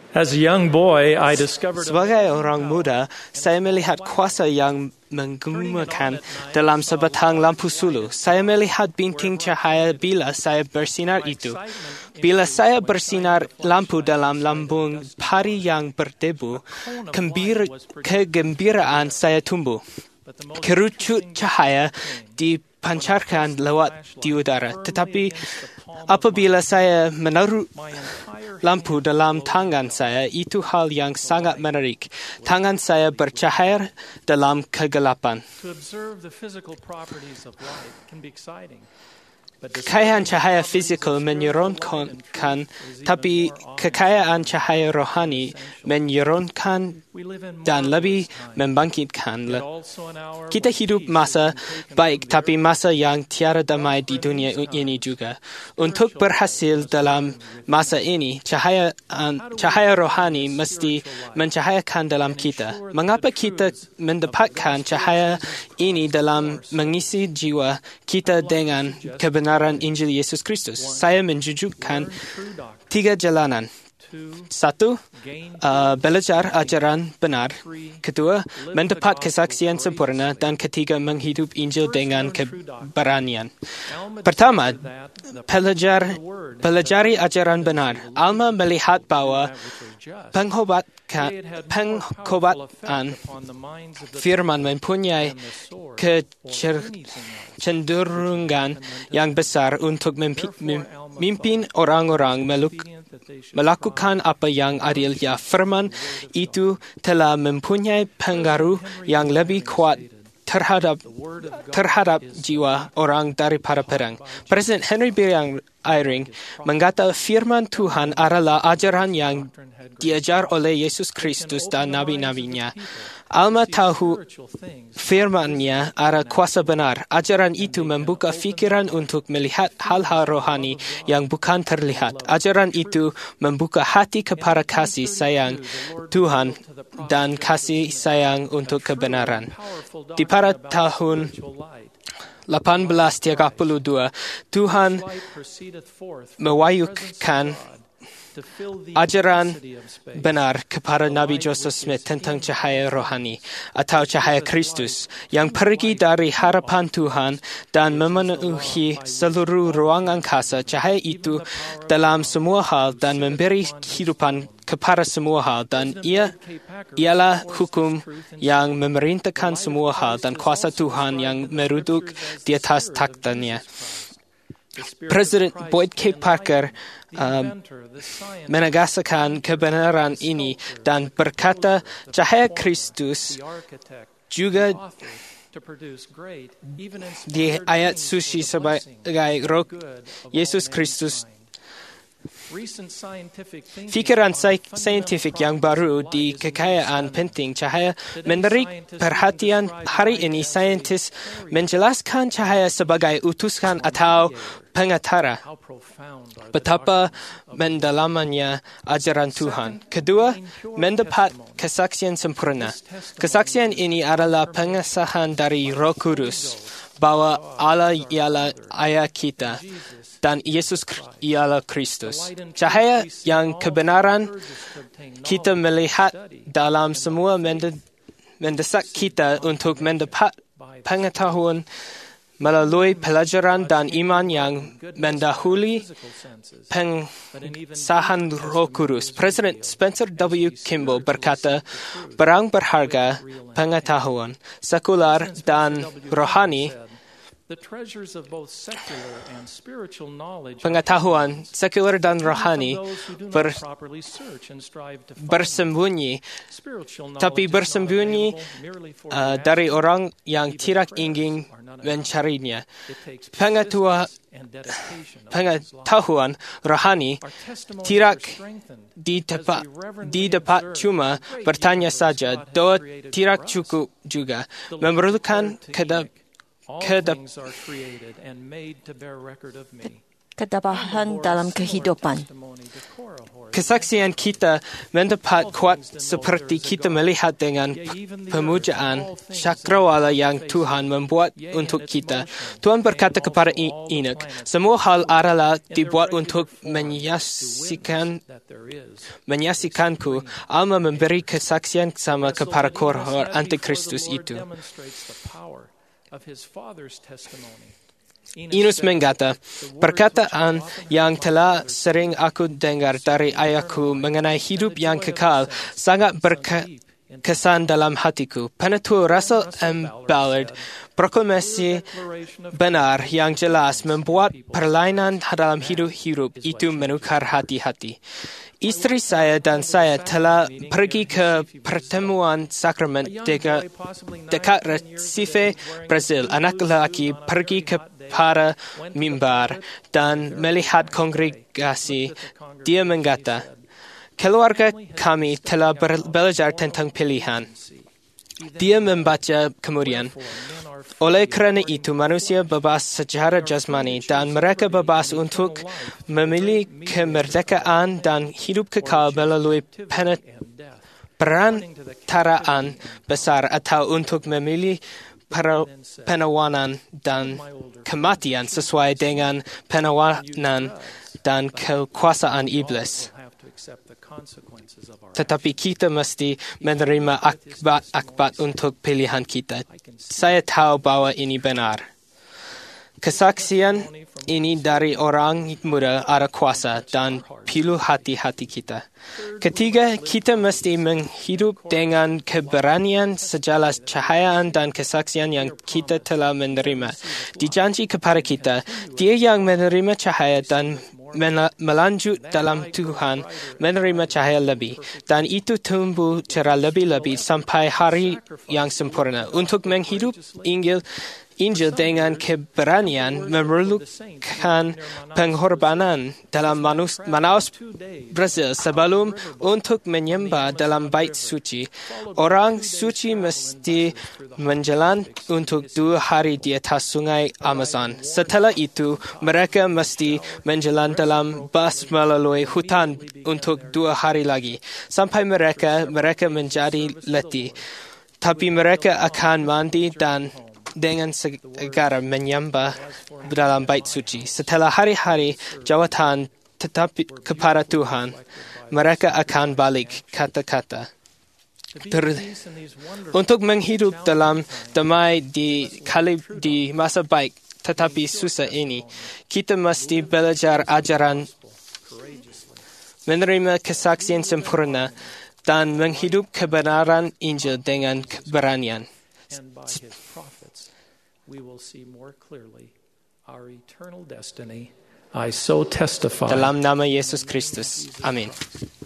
As a young boy, I discovered Sebagai orang muda, saya melihat kuasa yang menggunakan dalam sebatang lampu sulu. Saya melihat binting cahaya bila saya bersinar itu. Bila saya bersinar lampu dalam lambung pari yang berdebu, kegembiraan saya tumbuh. Kerucut cahaya dipancarkan lewat di udara. Tetapi apabila saya menaruh lampu dalam tangan saya, itu hal yang sangat menarik. Tangan saya bercahaya dalam kegelapan. to observe the physical properties of light can be exciting. Kekayaan cahaya fizikal menyeronokkan, tapi kekayaan cahaya rohani menyeronokkan dan lebih membangkitkan. Kita hidup masa baik, tapi masa yang tiada damai di dunia ini juga. Untuk berhasil dalam masa ini, cahaya rohani mesti mencahayakan dalam kita. Mengapa kita mendapatkan cahaya ini dalam mengisi jiwa kita dengan kebenaran Injil Yesus Kristus? Saya menunjukkan 3 jalanan. 1. Belajar ajaran benar. 2. Mendapat kesaksian sempurna. Dan 3. Menghidup Injil dengan keberanian. Pertama, pelajari ajaran benar. Alma melihat bahwa penghobatan firman mempunyai kecenderungan yang besar untuk memimpin orang-orang melakukan apa yang adil. Ya, firman itu telah mempunyai pengaruh yang lebih kuat terhadap jiwa orang daripada pedang. Presiden Henry B. Eyring mengata firman Tuhan adalah ajaran yang diajar oleh Yesus Kristus dan nabi-nabinya. Alma tahu firman-Nya ada kuasa benar. Ajaran itu membuka fikiran untuk melihat hal-hal rohani yang bukan terlihat. Ajaran itu membuka hati kepada kasih sayang Tuhan dan kasih sayang untuk kebenaran. Di pada tahun 1832, Tuhan mewahyukan ajaran benar kepada Nabi Joseph Smith tentang cahaya rohani atau cahaya Kristus yang pergi dari harapan Tuhan dan memenuhi seluruh ruang angkasa. Cahaya itu dalam semua hal dan memberi kehidupan kepada semua hal, dan ialah hukum yang memerintahkan semua hal dan kuasa Tuhan yang meruduk di atas taktanya. Presiden Boyd K. Parker menegaskan kebenaran ini dan berkata, cahaya Kristus juga di ayat suci sebagai roh Yesus Kristus. Fikiran saintifik yang baru di kekayaan penting cahaya menarik perhatian. Hari ini saintis menjelaskan cahaya sebagai utusan atau pengatara. Betapa mendalamannya ajaran Tuhan. Kedua, mendapat kesaksian sempurna. Kesaksian ini adalah pengesahan dari Roh Kudus bahwa Allah ialah Ayah kita dan Yesus ialah Kristus. Cahaya yang kebenaran kita melihat dalam semua mendesak kita untuk mendapat pengetahuan melalui pelajaran dan iman yang mendahului pengesahan Roh Kudus. Presiden Spencer W. Kimball berkata, barang berharga pengetahuan sekular dan rohani, pengetahuan sekular dan rohani bersembunyi, tapi bersembunyi dari orang yang tidak ingin mencarinya. Pengetahuan rohani tidak didapat cuma bertanya saja, doa tidak cukup juga, memerlukan ketabahan dalam kehidupan. Kesaksian kita mendapat kuat seperti kita melihat dengan pemujaan cakrawala yang Tuhan membuat untuk kita. Tuhan berkata kepada Enoch, semua hal adalah dibuat untuk menyaksikanku. Alma memberi kesaksian sama kepada roh antikristus itu. Enos mengata, perkataan yang telah sering aku dengar dari ayahku mengenai hidup yang kekal sangat berkesan dalam hatiku. Penutur Russell M. Ballard, proklamasi benar yang jelas membuat perlainan dalam hidup itu menukar hati-hati. Istri saya dan saya telah pergi ke pertemuan sakramen dekat Recife, Brazil. Anak lelaki pergi kepada mimbar dan melihat kongregasi. Dia mengata, keluarga kami telah belajar tentang pilihan. Dia membaca kemudian, oleh kerana itu manusia bebas secara jasmani dan mereka bebas untuk memilih kemerdekaan dan hidup kekal melalui perantaraan besar atau untuk memilih penawanan dan kematian sesuai dengan penawanan dan kekuasaan iblis. Tetapi kita mesti menerima akibat untuk pilihan kita. Saya tahu bahwa ini benar. Kesaksian ini dari orang muda ada kuasa dan pilu hati-hati kita. Ketiga, kita mesti menghidup dengan keberanian segala cahayaan dan kesaksian yang kita telah menerima. Dijanji kepada kita, dia yang menerima cahaya dan melanjut dalam Tuhan menerima cahaya lebih, dan itu tumbuh cerah lebih-lebih sampai hari yang sempurna. Untuk menghidup Injil dengan keberanian memerlukan pengorbanan dalam Manaus, Brazil. Sebelum untuk menyembah dalam bait suci, orang suci mesti menjalan untuk 2 hari di atas sungai Amazon. Setelah itu, mereka mesti menjalan dalam bus melalui hutan untuk 2 hari lagi, sampai mereka menjadi letih. Tapi mereka akan mandi dan dengan segera menyembah dalam bait suci. Setelah hari-hari jawatan tetap kepada Tuhan, mereka akan balik kata-kata. Untuk menghidup dalam damai di masa baik tetapi susah ini, kita mesti belajar ajaran, menerima kesaksian sempurna, dan menghidup kebenaran Injil dengan keberanian. We will see more clearly our eternal destiny. I so testify. Dalam nama Yesus Kristus. Amin.